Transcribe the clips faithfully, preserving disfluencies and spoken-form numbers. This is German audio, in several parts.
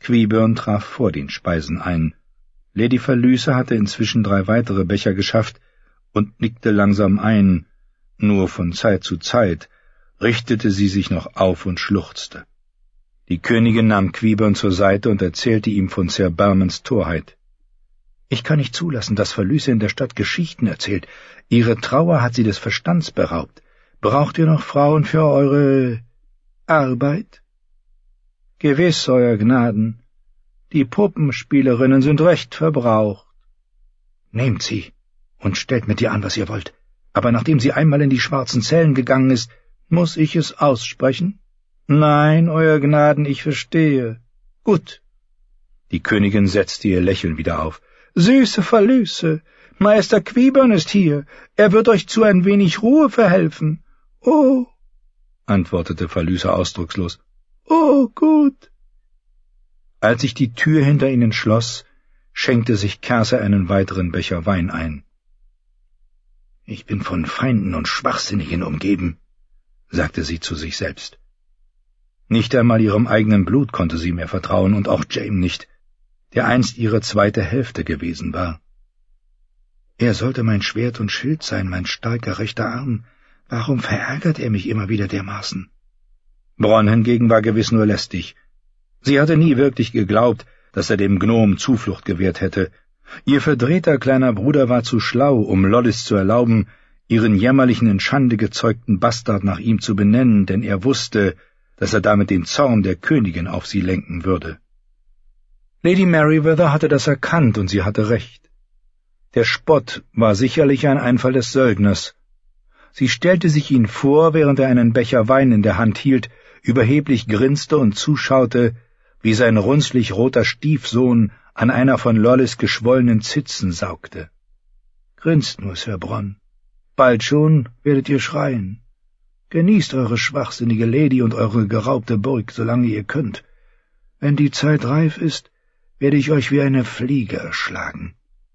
Quiburn traf vor den Speisen ein. Lady Verlüse hatte inzwischen drei weitere Becher geschafft und nickte langsam ein. Nur von Zeit zu Zeit richtete sie sich noch auf und schluchzte. Die Königin nahm Quiburn zur Seite und erzählte ihm von Sir Balmons Torheit. »Ich kann nicht zulassen, dass Verlüse in der Stadt Geschichten erzählt. Ihre Trauer hat sie des Verstands beraubt. Braucht ihr noch Frauen für eure Arbeit?« »Gewiss, Euer Gnaden. Die Puppenspielerinnen sind recht verbraucht.« »Nehmt sie und stellt mit ihr an, was ihr wollt. Aber nachdem sie einmal in die schwarzen Zellen gegangen ist, muss ich es aussprechen?« »Nein, Euer Gnaden, ich verstehe.« »Gut.« Die Königin setzte ihr Lächeln wieder auf. »Süße Verlüse, Meister Quiburn ist hier. Er wird euch zu ein wenig Ruhe verhelfen.« »Oh«, antwortete Verlüse ausdruckslos. »Oh, gut.« Als sich die Tür hinter ihnen schloss, schenkte sich Cersei einen weiteren Becher Wein ein. »Ich bin von Feinden und Schwachsinnigen umgeben«, sagte sie zu sich selbst. Nicht einmal ihrem eigenen Blut konnte sie mehr vertrauen und auch Jaime nicht, der einst ihre zweite Hälfte gewesen war. »Er sollte mein Schwert und Schild sein, mein starker rechter Arm. Warum verärgert er mich immer wieder dermaßen?« Bronn hingegen war gewiss nur lästig. Sie hatte nie wirklich geglaubt, dass er dem Gnom Zuflucht gewährt hätte. Ihr verdrehter kleiner Bruder war zu schlau, um Lollis zu erlauben, ihren jämmerlichen, in Schande gezeugten Bastard nach ihm zu benennen, denn er wusste, dass er damit den Zorn der Königin auf sie lenken würde. Lady Merryweather hatte das erkannt, und sie hatte recht. Der Spott war sicherlich ein Einfall des Söldners. Sie stellte sich ihn vor, während er einen Becher Wein in der Hand hielt, überheblich grinste und zuschaute, wie sein runzlig roter Stiefsohn an einer von Lollis geschwollenen Zitzen saugte. »Grinst nur, Sir Bronn. Bald schon werdet ihr schreien. Genießt eure schwachsinnige Lady und eure geraubte Burg, solange ihr könnt. Wenn die Zeit reif ist, werde ich euch wie eine Fliege erschlagen.«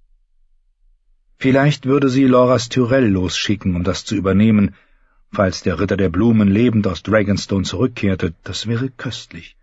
Vielleicht würde sie Loras Tyrell losschicken, um das zu übernehmen, falls der Ritter der Blumen lebend aus Dragonstone zurückkehrte. Das wäre köstlich.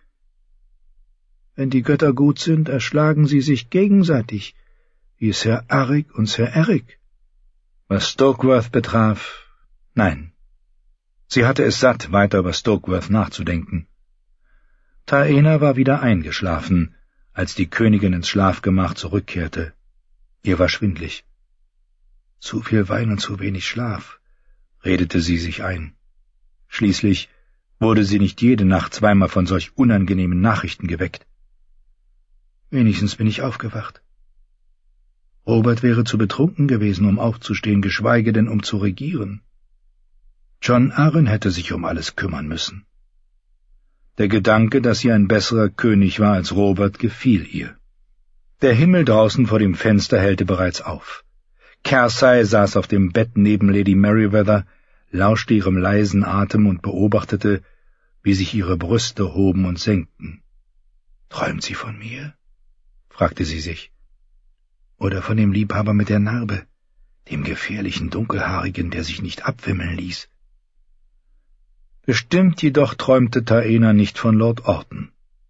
Wenn die Götter gut sind, erschlagen sie sich gegenseitig, wie Sir Arryk und Sir Eric. Was Stokeworth betraf, nein. Sie hatte es satt, weiter über Stokeworth nachzudenken. Taena war wieder eingeschlafen, als die Königin ins Schlafgemach zurückkehrte. Ihr war schwindlig. »Zu viel Wein und zu wenig Schlaf«, redete sie sich ein. Schließlich wurde sie nicht jede Nacht zweimal von solch unangenehmen Nachrichten geweckt. Wenigstens bin ich aufgewacht. Robert wäre zu betrunken gewesen, um aufzustehen, geschweige denn um zu regieren. Jon Arryn hätte sich um alles kümmern müssen. Der Gedanke, dass sie ein besserer König war als Robert, gefiel ihr. Der Himmel draußen vor dem Fenster hellte bereits auf. Cersei saß auf dem Bett neben Lady Merryweather, lauschte ihrem leisen Atem und beobachtete, wie sich ihre Brüste hoben und senkten. »Träumt sie von mir?« fragte sie sich. »Oder von dem Liebhaber mit der Narbe, dem gefährlichen Dunkelhaarigen, der sich nicht abwimmeln ließ?« Bestimmt jedoch träumte Taena nicht von Lord Orton.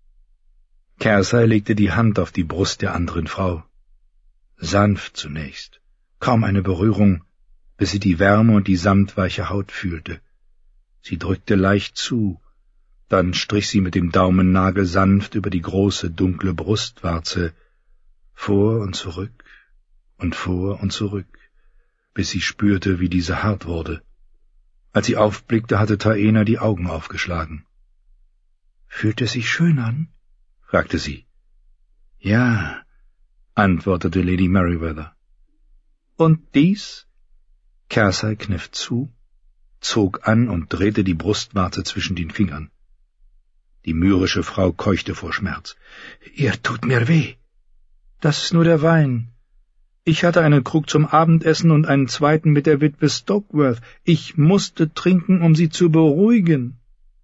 Cersei legte die Hand auf die Brust der anderen Frau. Sanft zunächst, kaum eine Berührung, bis sie die Wärme und die samtweiche Haut fühlte. Sie drückte leicht zu, dann strich sie mit dem Daumennagel sanft über die große, dunkle Brustwarze, vor und zurück und vor und zurück, bis sie spürte, wie diese hart wurde. Als sie aufblickte, hatte Taena die Augen aufgeschlagen. »Fühlt es sich schön an?« fragte sie. »Ja«, antwortete Lady Merryweather. »Und dies?« Cersei kniff zu, zog an und drehte die Brustwarze zwischen den Fingern. Die mürrische Frau keuchte vor Schmerz. »Ihr tut mir weh.« »Das ist nur der Wein. Ich hatte einen Krug zum Abendessen und einen zweiten mit der Witwe Stokeworth. Ich musste trinken, um sie zu beruhigen.«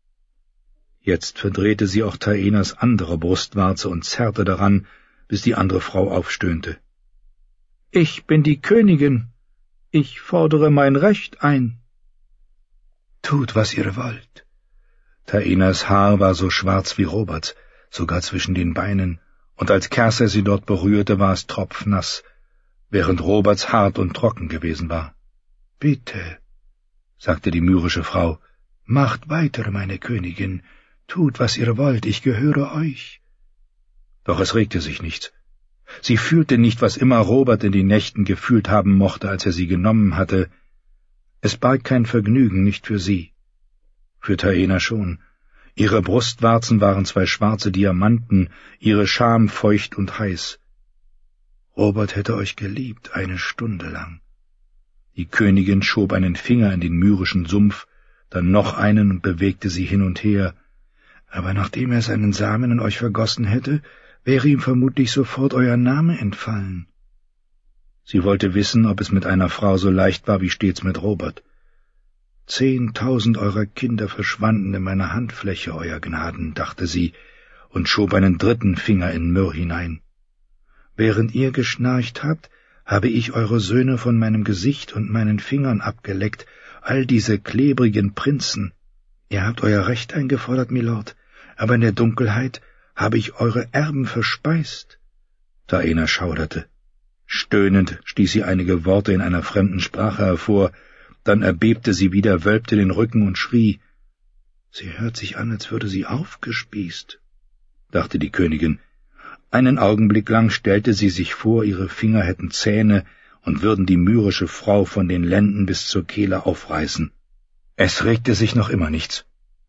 Jetzt verdrehte sie auch Taenas andere Brustwarze und zerrte daran, bis die andere Frau aufstöhnte. »Ich bin die Königin. Ich fordere mein Recht ein.« »Tut, was ihr wollt.« Taenas Haar war so schwarz wie Roberts, sogar zwischen den Beinen, und als Cersei sie dort berührte, war es tropfnass, während Roberts hart und trocken gewesen war. »Bitte«, sagte die myrrhische Frau, »macht weiter, meine Königin, tut, was ihr wollt, ich gehöre euch.« Doch es regte sich nichts. Sie fühlte nicht, was immer Robert in den Nächten gefühlt haben mochte, als er sie genommen hatte. Es barg kein Vergnügen, nicht für sie. Für Taena schon. Ihre Brustwarzen waren zwei schwarze Diamanten, ihre Scham feucht und heiß. Robert hätte euch geliebt, eine Stunde lang. Die Königin schob einen Finger in den myrrhischen Sumpf, dann noch einen und bewegte sie hin und her. Aber nachdem er seinen Samen in euch vergossen hätte, wäre ihm vermutlich sofort euer Name entfallen. Sie wollte wissen, ob es mit einer Frau so leicht war wie stets mit Robert. Zehntausend eurer Kinder verschwanden in meiner Handfläche, euer Gnaden, dachte sie, und schob einen dritten Finger in Myrrh hinein. Während ihr geschnarcht habt, habe ich eure Söhne von meinem Gesicht und meinen Fingern abgeleckt, all diese klebrigen Prinzen. Ihr habt euer Recht eingefordert, Milord, aber in der Dunkelheit habe ich eure Erben verspeist. Taena schauderte. Stöhnend stieß sie einige Worte in einer fremden Sprache hervor, dann erbebte sie wieder, wölbte den Rücken und schrie. »Sie hört sich an, als würde sie aufgespießt«, dachte die Königin. Einen Augenblick lang stellte sie sich vor, ihre Finger hätten Zähne und würden die myrrhische Frau von den Lenden bis zur Kehle aufreißen. Es regte sich noch immer nichts.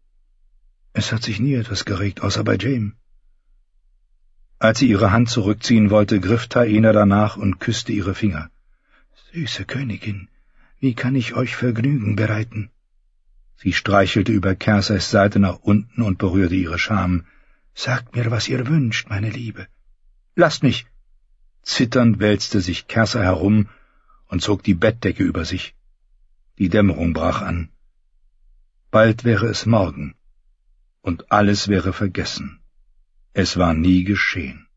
»Es hat sich nie etwas geregt, außer bei Jaime.« Als sie ihre Hand zurückziehen wollte, griff Taena danach und küsste ihre Finger. »Süße Königin, wie kann ich euch Vergnügen bereiten?« Sie streichelte über Cerseis Seite nach unten und berührte ihre Scham. »Sagt mir, was ihr wünscht, meine Liebe.« »Lasst mich!« Zitternd wälzte sich Cersei herum und zog die Bettdecke über sich. Die Dämmerung brach an. Bald wäre es Morgen, und alles wäre vergessen. Es war nie geschehen.